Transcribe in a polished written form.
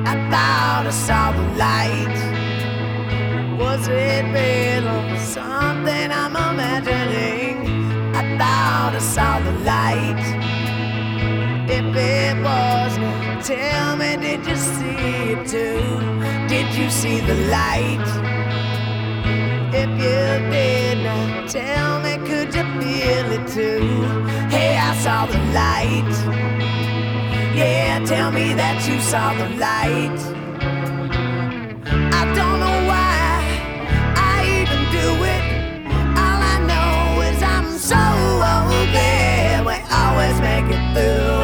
I thought I saw the light. Was it real or something I'm imagining? I thought I saw the light. If it wasn't, tell me, did you see it too? Did you see the light? If you did not, tell me, could you feel it too? Hey, I saw the light. Yeah, tell me that you saw the light. I don't know why I even do it. All I know is I'm so glad we always make it through.